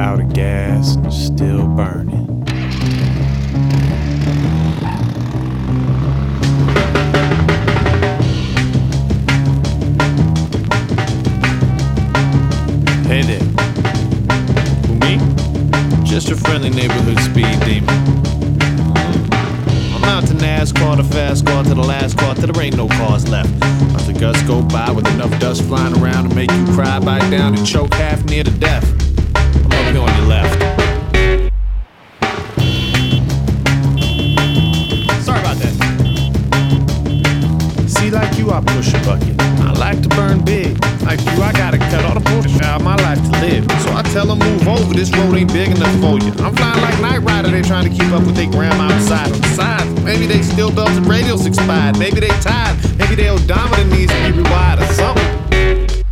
out of gas and still burning. Hey there. Who, me? Just your friendly neighborhood speed demon. I'm out to NASCAR, to fast car, to the last car, till there ain't no cars left. Let the gusts go by with enough dust flying around to make you cry, bite down, and choke half near to death. I'm up here on your left. Sorry about that. See, like you, I push a bucket. I like to burn big. Like you, I gotta cut all the bullshit out of my life to live. So I tell them move over, this road ain't big enough for you. I'm flying like Knight Rider, they trying to keep up with their grandma outside. Besides, maybe they still belted radios expired. Maybe they tired. Maybe their odometer needs to be rewired or something.